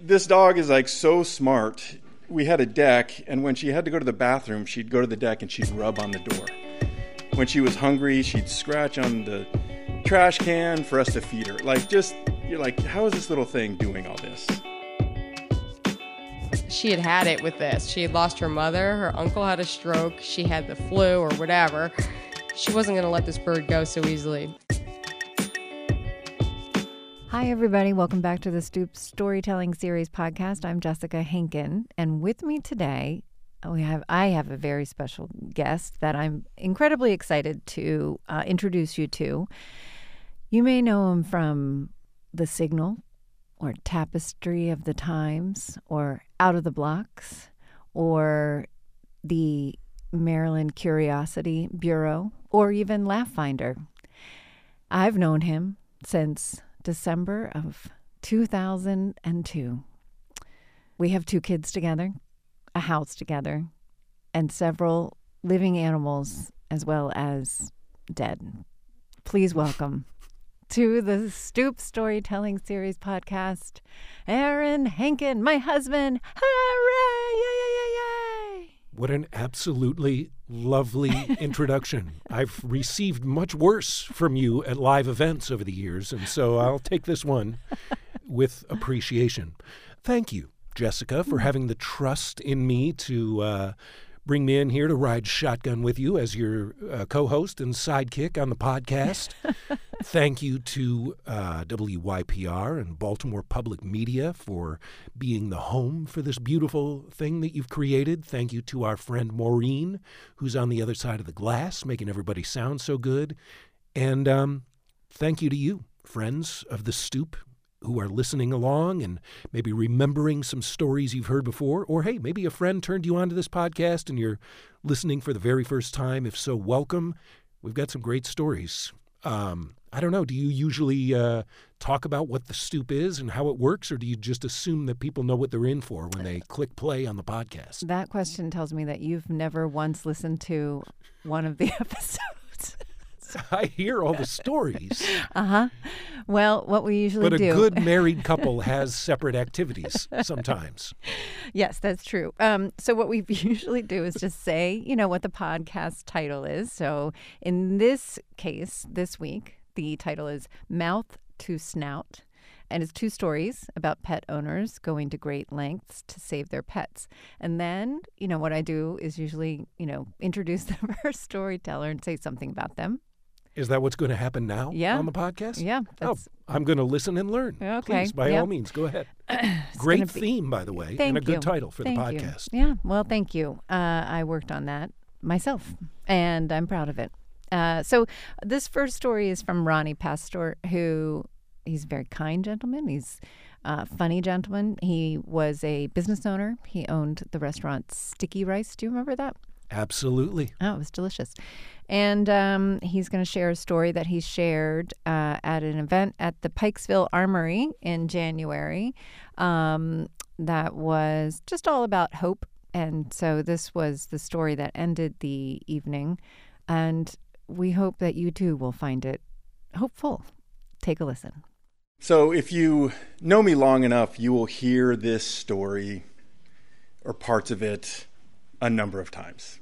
this dog is like so smart. We had a deck, and when she had to go to the bathroom, she'd go to the deck and she'd rub on the door. When she was hungry, she'd scratch on the trash can for us to feed her. You're like, how is this little thing doing all this? She had it with this. She had lost her mother. Her uncle had a stroke. She had the flu or whatever. She wasn't going to let this bird go so easily. Hi, everybody. Welcome back to the Stoop Storytelling Series podcast. I'm Jessica Henkin, and with me today, I have a very special guest that I'm incredibly excited to introduce you to. You may know him from The Signal, or Tapestry of the Times, or Out of the Blocks, or the Maryland Curiosity Bureau, or even Laugh Finder. I've known him since December of 2002. We have 2 kids together, a house together, and several living animals as well as dead. Please welcome to the Stoop Storytelling Series podcast, Aaron Henkin, my husband. Hooray! Yay, yay, yay, yay! What an absolutely lovely introduction. I've received much worse from you at live events over the years, and so I'll take this one with appreciation. Thank you, Jessica, for having the trust in me to bring me in here to ride shotgun with you as your co-host and sidekick on the podcast. Thank you to WYPR and Baltimore Public Media for being the home for this beautiful thing that you've created. Thank you to our friend Maureen, who's on the other side of the glass, making everybody sound so good. And thank you to you, friends of the Stoop, who are listening along and maybe remembering some stories you've heard before. Or, hey, maybe a friend turned you on to this podcast and you're listening for the very first time. If so, welcome. We've got some great stories. I don't know, do you usually talk about what the Stoop is and how it works, or do you just assume that people know what they're in for when they click play on the podcast? That question tells me that you've never once listened to one of the episodes. I hear all the stories. Uh-huh. Well, what we usually do... But a good married couple has separate activities sometimes. Yes, that's true. So what we usually do is just say, what the podcast title is. So in this case, this week, the title is Mouth to Snout. And it's 2 stories about pet owners going to great lengths to save their pets. And then, what I do is usually, introduce the first storyteller and say something about them. Is that what's going to happen now on the podcast? Yeah. I'm going to listen and learn. Okay. Please, by all means, go ahead. Great theme, by the way, and a good title for the podcast. Yeah, well, thank you. I worked on that myself, and I'm proud of it. So this first story is from Ronnie Pastor, he's a very kind gentleman. He's a funny gentleman. He was a business owner. He owned the restaurant Sticky Rice. Do you remember that? Absolutely. Oh, it was delicious. And he's going to share a story that he shared at an event at the Pikesville Armory in January that was just all about hope. And so this was the story that ended the evening. And we hope that you too will find it hopeful. Take a listen. So if you know me long enough, you will hear this story or parts of it a number of times.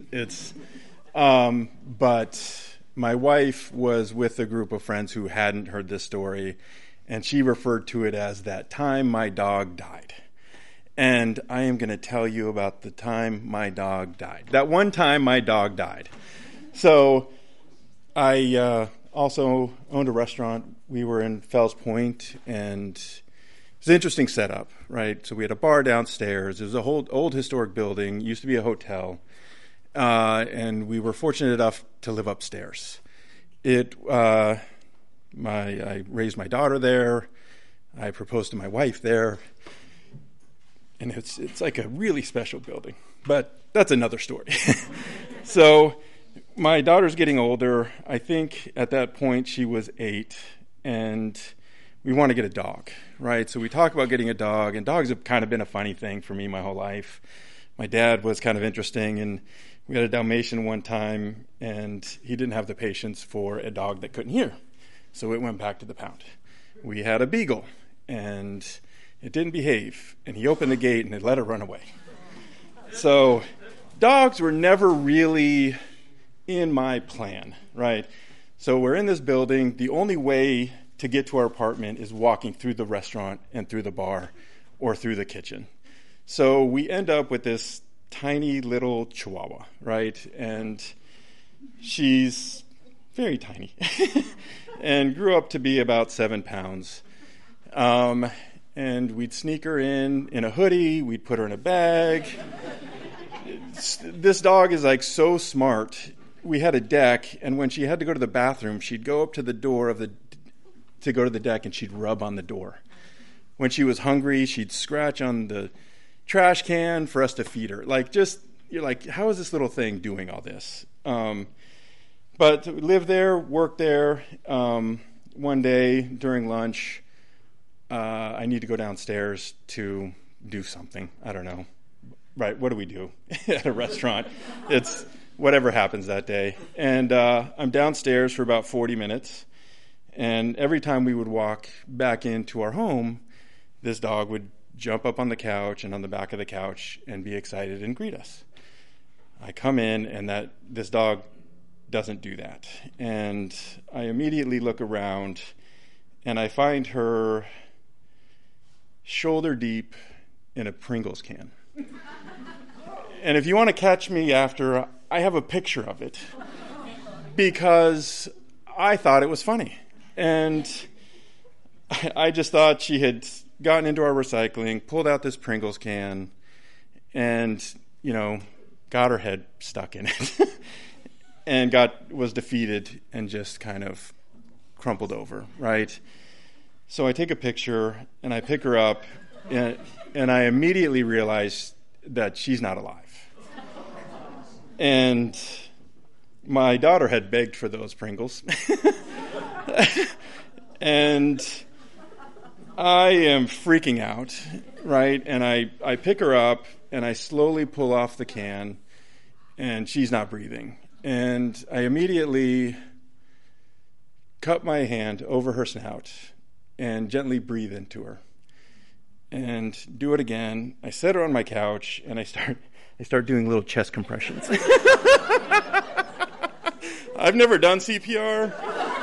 But my wife was with a group of friends who hadn't heard this story, and she referred to it as that time my dog died. And I am going to tell you about the time my dog died. That one time my dog died. So I also owned a restaurant. We were in Fells Point, and it was an interesting setup, right? So we had a bar downstairs. It was a whole old historic building. It used to be a hotel. And we were fortunate enough to live upstairs. I raised my daughter there. I proposed to my wife there. And it's like a really special building. But that's another story. So my daughter's getting older. I think at that point she was 8, and we want to get a dog, right? So we talk about getting a dog, and dogs have kind of been a funny thing for me my whole life. My dad was kind of interesting, and we had a Dalmatian one time, and he didn't have the patience for a dog that couldn't hear. So it went back to the pound. We had a beagle, and It didn't behave, and he opened the gate and it let her run away. So dogs were never really in my plan, right? So we're in this building. The only way to get to our apartment is walking through the restaurant and through the bar or through the kitchen. So we end up with this tiny little Chihuahua, right? And she's very tiny and grew up to be about 7 pounds. And we'd sneak her in a hoodie. We'd put her in a bag. This dog is like so smart. We had a deck, and when she had to go to the bathroom, she'd go up to the door to go to the deck, and she'd rub on the door. When she was hungry, she'd scratch on the trash can for us to feed her. You're like, how is this little thing doing all this? But lived there, worked there. One day during lunch, I need to go downstairs to do something. I don't know. Right, what do we do at a restaurant? It's whatever happens that day. And I'm downstairs for about 40 minutes. And every time we would walk back into our home, this dog would jump up on the couch and on the back of the couch and be excited and greet us. I come in, and this dog doesn't do that. And I immediately look around, and I find her shoulder deep in a Pringles can. And if you want to catch me after, I have a picture of it because I thought it was funny. And I just thought she had gotten into our recycling, pulled out this Pringles can, and, got her head stuck in it and was defeated and just kind of crumpled over, right? So I take a picture and I pick her up, and I immediately realize that she's not alive. And my daughter had begged for those Pringles. And I am freaking out, right? And I pick her up, and I slowly pull off the can, and she's not breathing. And I immediately cup my hand over her snout and gently breathe into her. And do it again. I set her on my couch, and I start doing little chest compressions. I've never done CPR.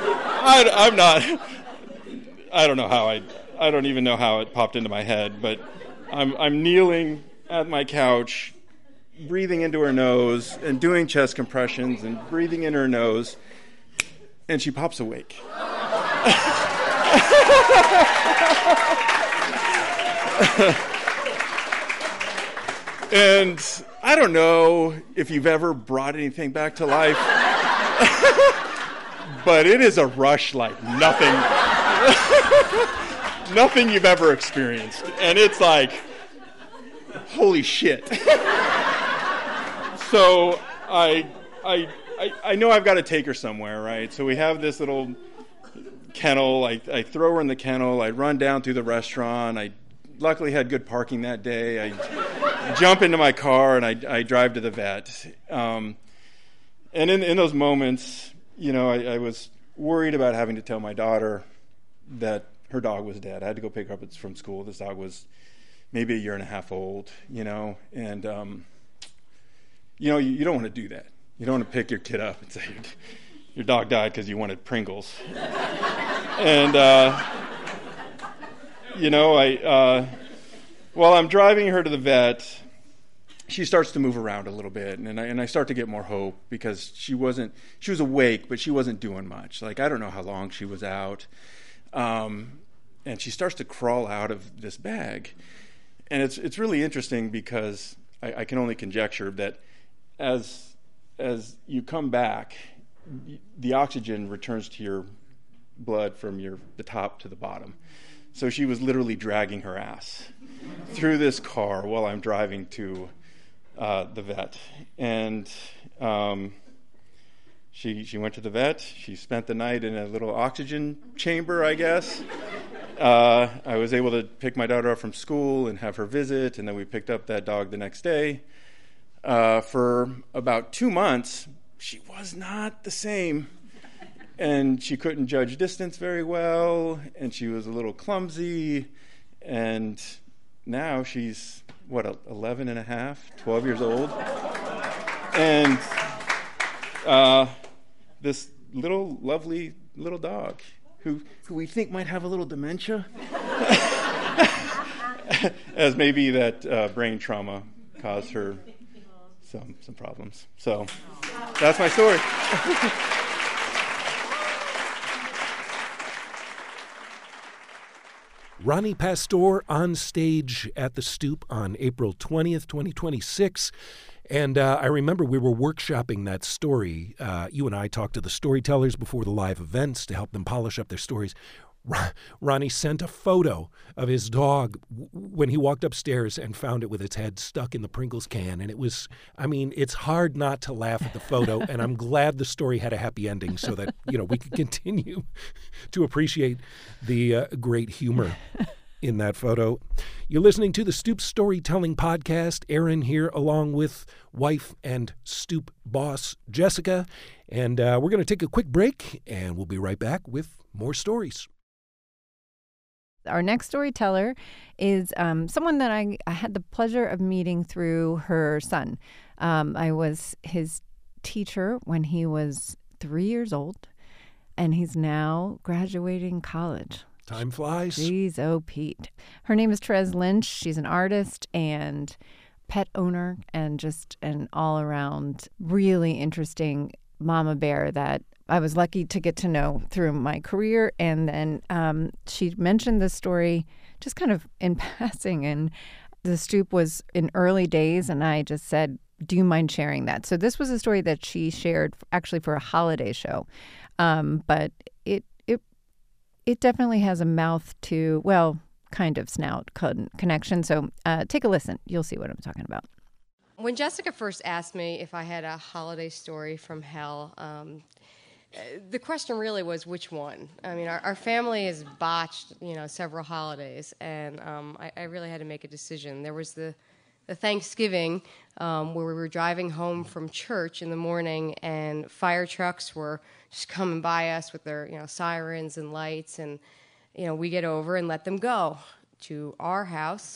I don't know how I don't even know how it popped into my head, but I'm kneeling at my couch, breathing into her nose and doing chest compressions and breathing in her nose, and she pops awake. And I don't know if you've ever brought anything back to life, but it is a rush like nothing you've ever experienced. And it's like, holy shit. So I know I've got to take her somewhere, right? So we have this little kennel. I throw her in the kennel. I run down through the restaurant. I luckily had good parking that day. I jump into my car and I drive to the vet. And in those moments, I was worried about having to tell my daughter that her dog was dead. I had to go pick her up from school. This dog was maybe 1.5 years old, and you don't want to do that. You don't want to pick your kid up and say your dog died because you wanted Pringles. And while I'm driving her to the vet, she starts to move around a little bit, and I start to get more hope because she was awake, but she wasn't doing much. Like, I don't know how long she was out. And she starts to crawl out of this bag. And it's really interesting because I can only conjecture that as you come back, the oxygen returns to your blood from the top to the bottom. So she was literally dragging her ass through this car while I'm driving to the vet. And she went to the vet. She spent the night in a little oxygen chamber, I guess. I was able to pick my daughter up from school and have her visit, and then we picked up that dog the next day. For about 2 months, she was not the same. And she couldn't judge distance very well, and she was a little clumsy, And now she's, 11 and a half, 12 years old. And this little, lovely little dog who we think might have a little dementia, as maybe that brain trauma caused her some problems. So that's my story. Ronnie Pastor on stage at the Stoop on April 20th, 2026. And I remember we were workshopping that story. You and I talked to the storytellers before the live events to help them polish up their stories. Ronnie sent a photo of his dog when he walked upstairs and found it with its head stuck in the Pringles can. And it was, it's hard not to laugh at the photo. And I'm glad the story had a happy ending so that, we could continue to appreciate the great humor in that photo. You're listening to the Stoop Storytelling Podcast. Aaron here along with wife and Stoop boss Jessica. And we're going to take a quick break and we'll be right back with more stories. Our next storyteller is someone that I had the pleasure of meeting through her son. I was his teacher when he was 3 years old, and he's now graduating college. Time flies. Jeez, oh, Pete. Her name is Therese Lynch. She's an artist and pet owner and just an all-around really interesting mama bear that I was lucky to get to know through my career. And then she mentioned this story just kind of in passing. And the Stoop was in early days. And I just said, do you mind sharing that? So this was a story that she shared actually for a holiday show. But it definitely has a mouth to, well, kind of snout connection. So take a listen. You'll see what I'm talking about. When Jessica first asked me if I had a holiday story from hell, the question really was which one. I mean, our family has botched, several holidays, and I really had to make a decision. There was the Thanksgiving where we were driving home from church in the morning, and fire trucks were just coming by us with their, sirens and lights, and we get over and let them go to our house.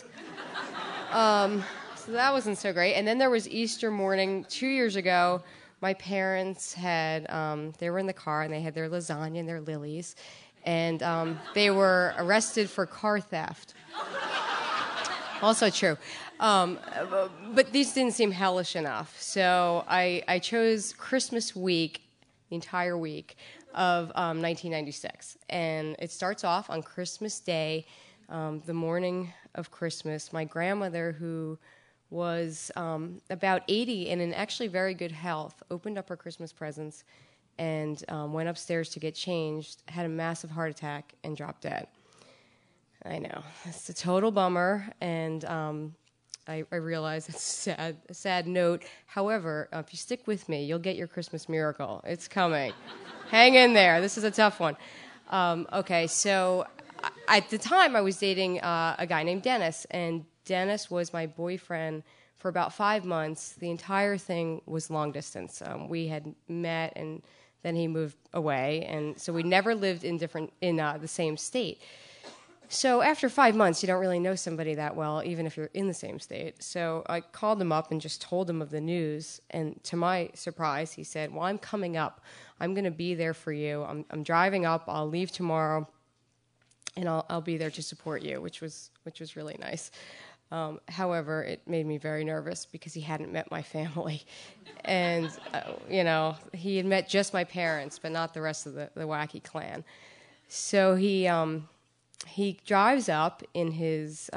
So that wasn't so great. And then there was Easter morning 2 years ago. My parents had, they were in the car, and they had their lasagna and their lilies, and they were arrested for car theft. Also true. But these didn't seem hellish enough. So I chose Christmas week, the entire week of 1996. And it starts off on Christmas Day, the morning of Christmas. My grandmother, who was about 80 and in actually very good health, opened up her Christmas presents and went upstairs to get changed, had a massive heart attack, and dropped dead. I know. It's a total bummer, and I realize it's a sad note. However, if you stick with me, you'll get your Christmas miracle. It's coming. Hang in there. This is a tough one. Okay, so at the time, I was dating a guy named Dennis, and Dennis was my boyfriend for about 5 months. The entire thing was long distance. We had met, and then he moved away, and so we never lived in the same state. So after 5 months, you don't really know somebody that well, even if you're in the same state. So I called him up and just told him of the news. And to my surprise, he said, well, I'm coming up. I'm going to be there for you. I'm driving up. I'll leave tomorrow, and I'll be there to support you, which was really nice. However, it made me very nervous because he hadn't met my family. And, he had met just my parents, but not the rest of the wacky clan. So he drives up in his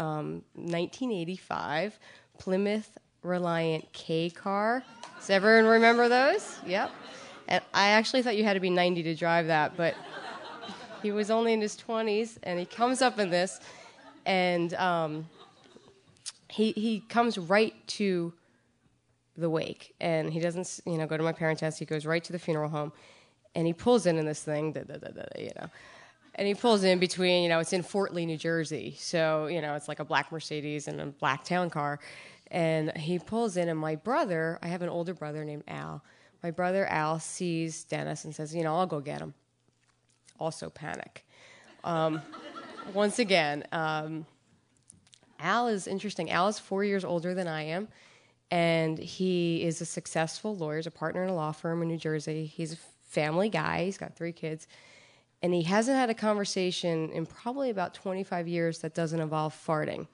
1985 Plymouth Reliant K car. Does everyone remember those? Yep. And I actually thought you had to be 90 to drive that, but he was only in his 20s, and he comes up in this, and he comes right to the wake, and he doesn't go to my parents' house. He goes right to the funeral home, and he pulls in this thing, And he pulls in between, it's in Fort Lee, New Jersey. So, it's like a black Mercedes and a black town car. And he pulls in, and my brother, I have an older brother named Al. My brother Al sees Dennis and says, I'll go get him. Also panic. Once again, Al is interesting. Al is 4 years older than I am, and he is a successful lawyer. He's a partner in a law firm in New Jersey. He's a family guy. He's got 3 kids. And he hasn't had a conversation in probably about 25 years that doesn't involve farting.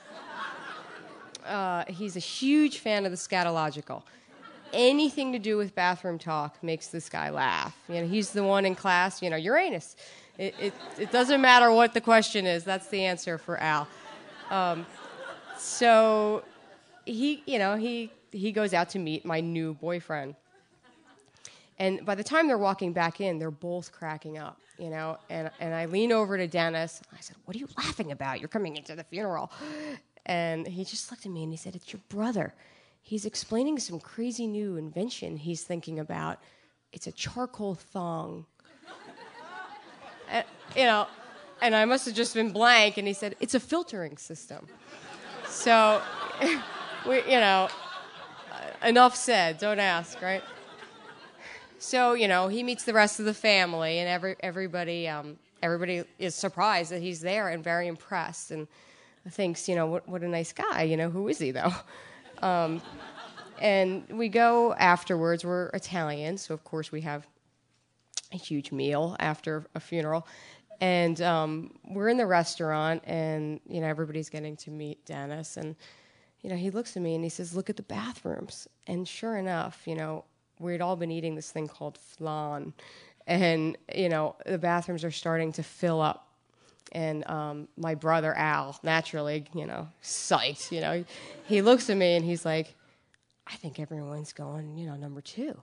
He's a huge fan of the scatological. Anything to do with bathroom talk makes this guy laugh. He's the one in class, Uranus. It doesn't matter what the question is. That's the answer for Al. So he goes out to meet my new boyfriend. And by the time they're walking back in, they're both cracking up, And I lean over to Dennis. I said, "What are you laughing about? You're coming into the funeral." And he just looked at me and he said, "It's your brother. He's explaining some crazy new invention he's thinking about. It's a charcoal thong." And I must have just been blank. And he said, "It's a filtering system." So, enough said. Don't ask, right? So, he meets the rest of the family, and everybody is surprised that he's there and very impressed and thinks, what a nice guy. Who is he, though? And we go afterwards. We're Italian, so, of course, we have a huge meal after a funeral. And we're in the restaurant, and, everybody's getting to meet Dennis. And, he looks at me, and he says, "Look at the bathrooms." And sure enough, we'd all been eating this thing called flan. And, the bathrooms are starting to fill up. And my brother, Al, naturally, psyched, he looks at me and he's like, "I think everyone's going, number 2.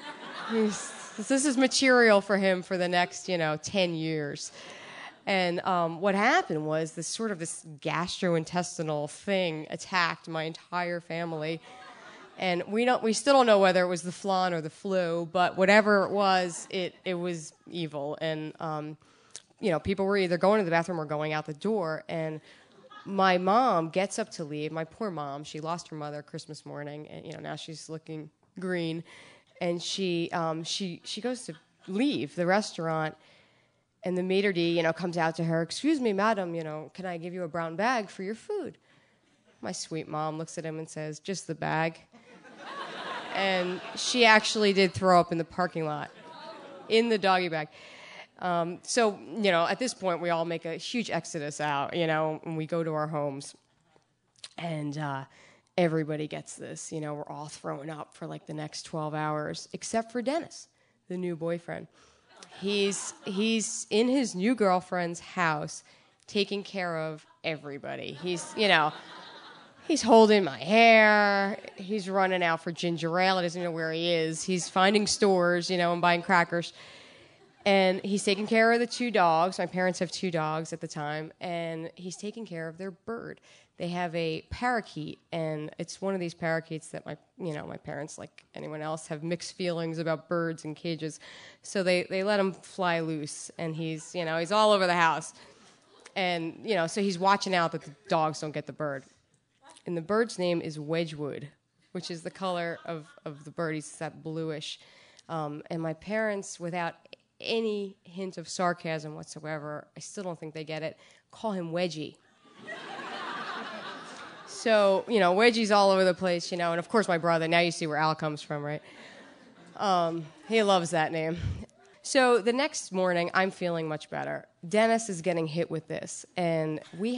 This is material for him for the next, 10 years. And what happened was this gastrointestinal thing attacked my entire family. And we still don't know whether it was the flan or the flu, but whatever it was evil. And, people were either going to the bathroom or going out the door. And my mom gets up to leave. My poor mom, she lost her mother Christmas morning, and, now she's looking green. And she goes to leave the restaurant, and the maitre d', comes out to her. "Excuse me, madam, can I give you a brown bag for your food?" My sweet mom looks at him and says, "Just the bag." And she actually did throw up in the parking lot, in the doggy bag. So, at this point, we all make a huge exodus out, and we go to our homes. And everybody gets this. We're all throwing up for, the next 12 hours, except for Dennis, the new boyfriend. He's in his new girlfriend's house taking care of everybody. He's holding my hair. He's running out for ginger ale. He doesn't know where he is. He's finding stores, and buying crackers. And he's taking care of the 2 dogs. My parents have 2 dogs at the time. And he's taking care of their bird. They have a parakeet, and it's one of these parakeets that my parents, like anyone else, have mixed feelings about birds and cages. So they let him fly loose, and he's all over the house. And, so he's watching out that the dogs don't get the bird. And the bird's name is Wedgwood, which is the color of the bird. He's that bluish. And my parents, without any hint of sarcasm whatsoever, I still don't think they get it, call him Wedgie. So, Wedgie's all over the place, and of course my brother, now you see where Al comes from, right? He loves that name. So the next morning, I'm feeling much better. Dennis is getting hit with this, and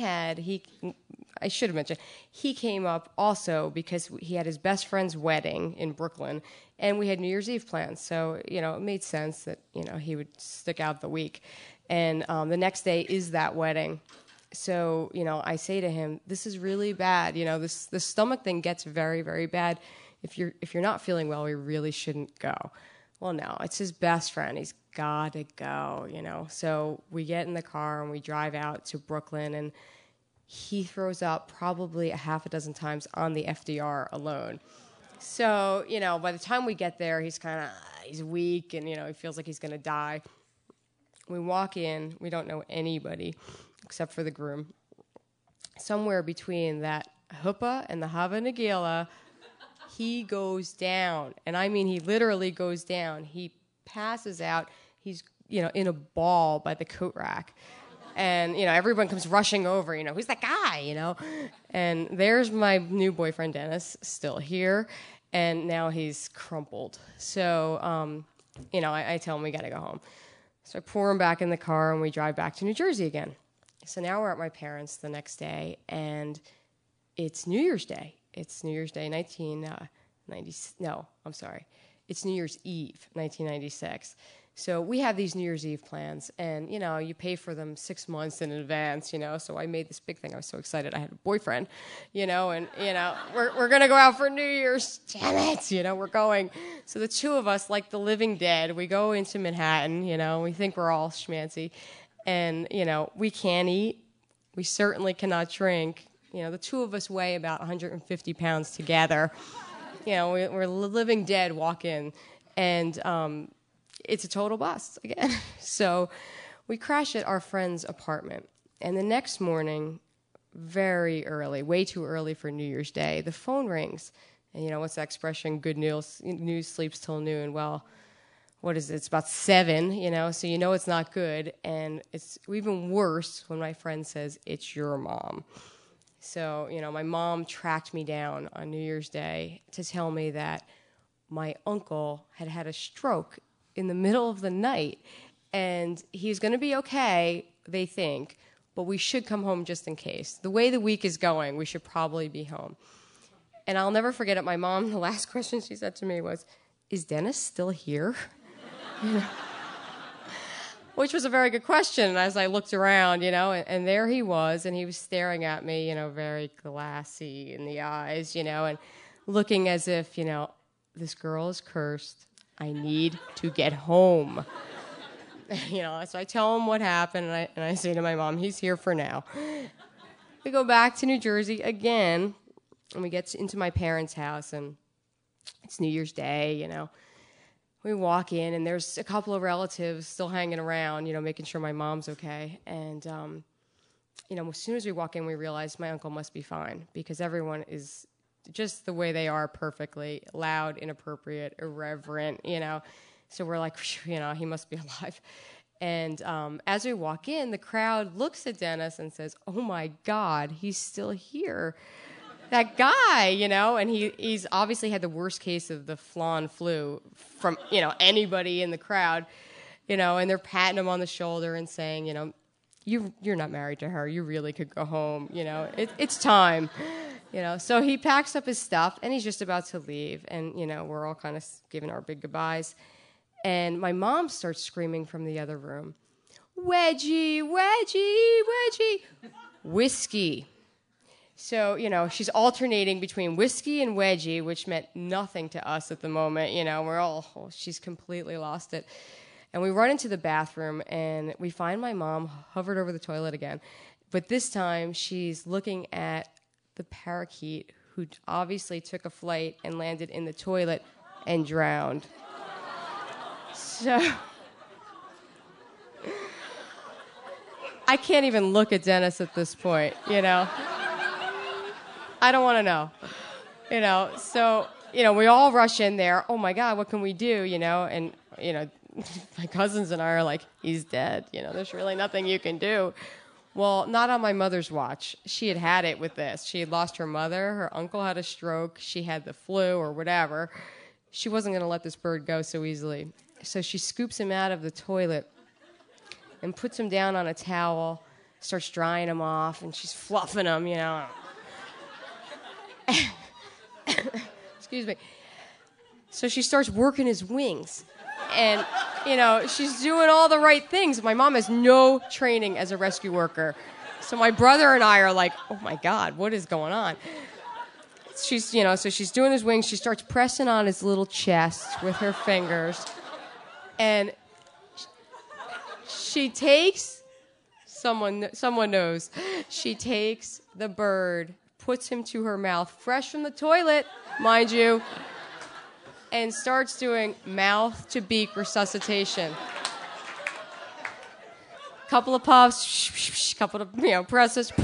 I should have mentioned, he came up also because he had his best friend's wedding in Brooklyn, and we had New Year's Eve plans. So, it made sense that, he would stick out the week. And the next day is that wedding. So, I say to him, "This is really bad. The stomach thing gets very, very bad. If you're not feeling well, we really shouldn't go." Well, no, it's his best friend. He's got to go, So we get in the car and we drive out to Brooklyn, and he throws up probably a half a dozen times on the FDR alone. So, by the time we get there, he's weak, and, he feels like he's going to die. We walk in. We don't know anybody except for the groom. Somewhere between that chuppah and the Hava Nagila, he goes down. And I mean, he literally goes down. He passes out. He's, in a ball by the coat rack. And, everyone comes rushing over, who's that guy, And there's my new boyfriend, Dennis, still here. And now he's crumpled. So, I tell him we got to go home. So I pour him back in the car, and we drive back to New Jersey again. So now we're at my parents' the next day, and it's New Year's Day. It's New Year's Day, 1990. No, I'm sorry. It's New Year's Eve, 1996. So we have these New Year's Eve plans, and, you pay for them 6 months in advance, So I made this big thing. I was so excited. I had a boyfriend, and, we're going to go out for New Year's. Damn it, we're going. So the two of us, like the living dead, we go into Manhattan, we think we're all schmancy, and, we can't eat. We certainly cannot drink. The two of us weigh about 150 pounds together. We're living dead walk in, and it's a total bust again. So we crash at our friend's apartment. And the next morning, very early, way too early for New Year's Day, the phone rings. And what's that expression? Good news sleeps till noon. Well, what is it? It's about 7, so it's not good. And it's even worse when my friend says, it's your mom. So, my mom tracked me down on New Year's Day to tell me that my uncle had had a stroke in the middle of the night, and he's going to be okay, they think, but we should come home just in case. The way the week is going, we should probably be home. And I'll never forget it. My mom, the last question she said to me was, is Dennis still here? Which was a very good question. And as I looked around, and there he was, and he was staring at me, very glassy in the eyes, and looking as if, this girl is cursed. I need to get home. So I tell him what happened, and I say to my mom, he's here for now. We go back to New Jersey again, and we get into my parents' house, and it's New Year's Day, We walk in, and there's a couple of relatives still hanging around, making sure my mom's okay. And, as soon as we walk in, we realize my uncle must be fine, because everyone is just the way they are, perfectly loud, inappropriate, irreverent, So we're like, he must be alive. And as we walk in, the crowd looks at Dennis and says, oh, my God, he's still here. That guy, and he's obviously had the worst case of the flu from, anybody in the crowd, and they're patting him on the shoulder and saying, you're not married to her. You really could go home. It's time. So he packs up his stuff, and he's just about to leave. And, we're all kind of giving our big goodbyes. And my mom starts screaming from the other room, Wedgie, Wedgie, Wedgie, whiskey. So, she's alternating between whiskey and wedgie, which meant nothing to us at the moment. We're all, she's completely lost it. And we run into the bathroom, and we find my mom hovered over the toilet again. But this time, she's looking at the parakeet, who obviously took a flight and landed in the toilet and drowned. So I can't even look at Dennis at this point, I don't want to know, So, we all rush in there. Oh, my God, what can we do, And, my cousins and I are like, he's dead. There's really nothing you can do. Well, not on my mother's watch. She had it with this. She had lost her mother. Her uncle had a stroke. She had the flu or whatever. She wasn't going to let this bird go so easily. So she scoops him out of the toilet and puts him down on a towel, starts drying him off, and she's fluffing him, Excuse me. So she starts working his wings. And, she's doing all the right things. My mom has no training as a rescue worker. So my brother and I are like, oh, my God, what is going on? She's, so she's doing his wings. She starts pressing on his little chest with her fingers. And she takes, someone knows, she takes the bird, puts him to her mouth, fresh from the toilet, mind you, and starts doing mouth-to-beak resuscitation. Couple of puffs, couple of presses.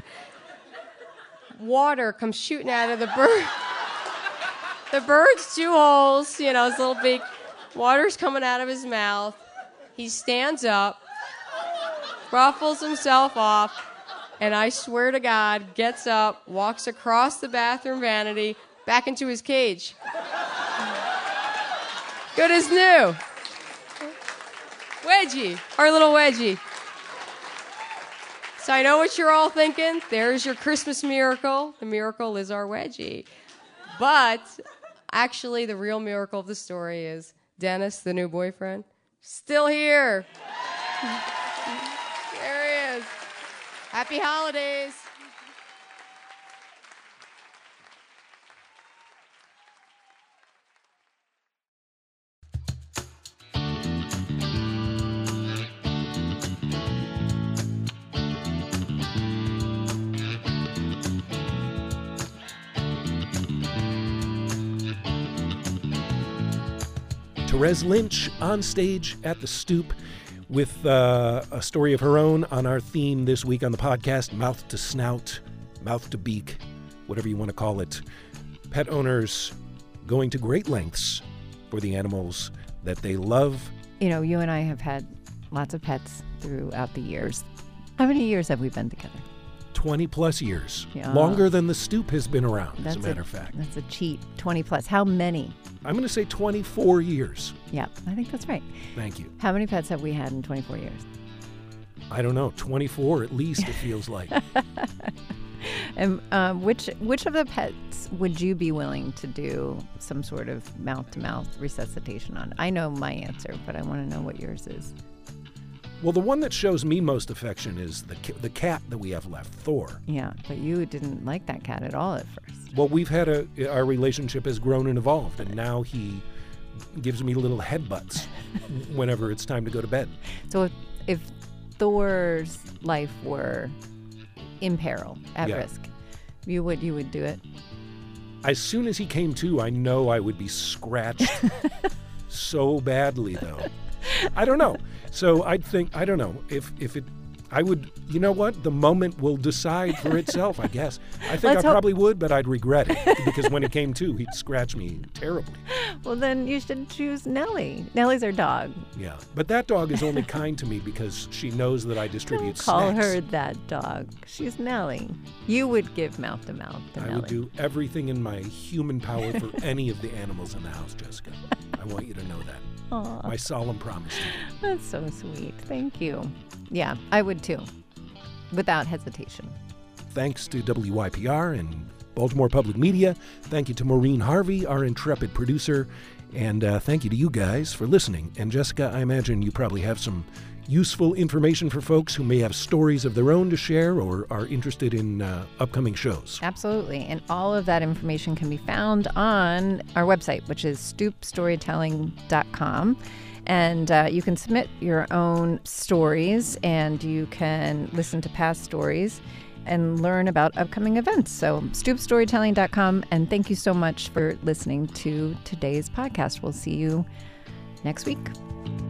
Water comes shooting out of the bird. The bird's 2 holes, his little beak. Water's coming out of his mouth. He stands up. ruffles himself off, and I swear to God, gets up, walks across the bathroom vanity, back into his cage. Good as new. Wedgie, our little Wedgie. So I know what you're all thinking. There's your Christmas miracle. The miracle is our Wedgie. But actually, the real miracle of the story is Dennis, the new boyfriend, still here. There he is. Happy holidays. Therese Lynch on stage at the Stoop with a story of her own on our theme this week on the podcast, Mouth to Snout, Mouth to Beak, whatever you want to call it. Pet owners going to great lengths for the animals that they love. You know, you and I have had lots of pets throughout the years. How many years have we been together? 20 plus years. Yeah. Longer than the Stoop has been around, as a matter of fact. That's a cheat. 20 plus. How many? I'm going to say 24 years. Yeah, I think that's right. Thank you. How many pets have we had in 24 years? I don't know, 24 at least, it feels like. And which of the pets would you be willing to do some sort of mouth-to-mouth resuscitation on? I know my answer, but I want to know what yours is. Well, the one that shows me most affection is the cat that we have left, Thor. Yeah, but you didn't like that cat at all at first. Well, we've had our relationship has grown and evolved, and now he gives me little headbutts whenever it's time to go to bed. So if Thor's life were in peril, at risk, you would do it? As soon as he came to, I know I would be scratched so badly, though. I don't know. So I don't know, I would, you know what? The moment will decide for itself, I guess. I think I probably would, but I'd regret it because when it came to, he'd scratch me terribly. Well, then you should choose Nellie. Nellie's our dog. Yeah, but that dog is only kind to me because she knows that I distribute snacks. Call her that dog. She's Nellie. You would give mouth to mouth to Nellie. I would do everything in my human power for any of the animals in the house, Jessica. I want you to know that. Aww. My solemn promise to you. That's so sweet. Thank you. Yeah, I would too, without hesitation. Thanks to WYPR and Baltimore Public Media. Thank you to Maureen Harvey, our intrepid producer. And thank you to you guys for listening. And Jessica, I imagine you probably have some useful information for folks who may have stories of their own to share or are interested in upcoming shows. Absolutely. And all of that information can be found on our website, which is stoopstorytelling.com. And you can submit your own stories, and you can listen to past stories and learn about upcoming events. So stoopstorytelling.com. And thank you so much for listening to today's podcast. We'll see you next week.